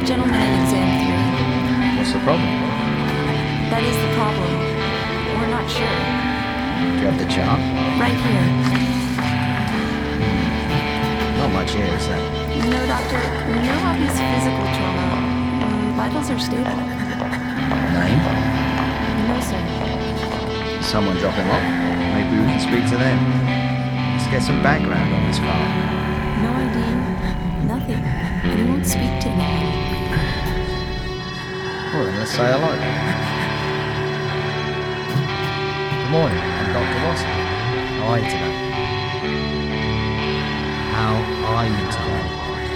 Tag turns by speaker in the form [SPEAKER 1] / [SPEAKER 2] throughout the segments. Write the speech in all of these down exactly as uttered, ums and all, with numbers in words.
[SPEAKER 1] gentleman in exam three.
[SPEAKER 2] What's the problem?
[SPEAKER 1] That is the problem. We're not sure.
[SPEAKER 2] Do you have the chart?
[SPEAKER 1] Right here.
[SPEAKER 2] Not much here, is there?
[SPEAKER 1] No, doctor. No obvious physical trauma. Mm, Vitals are stable.
[SPEAKER 2] Name?
[SPEAKER 1] No, sir.
[SPEAKER 2] Someone drop him off? Maybe we can speak to them. Let's get some background on this file.
[SPEAKER 1] No I D. Nothing. And he won't speak to anyone.
[SPEAKER 2] Well, then let's say hello. Good morning, I'm Doctor Watson. How are you today? How are you today?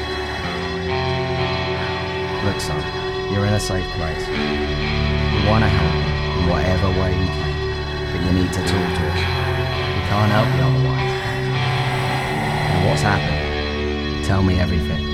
[SPEAKER 2] Look, son, you're in a safe place. We want to help you in whatever way we can, but you need to talk to us. We can't help you otherwise. And what's happened? Tell me everything.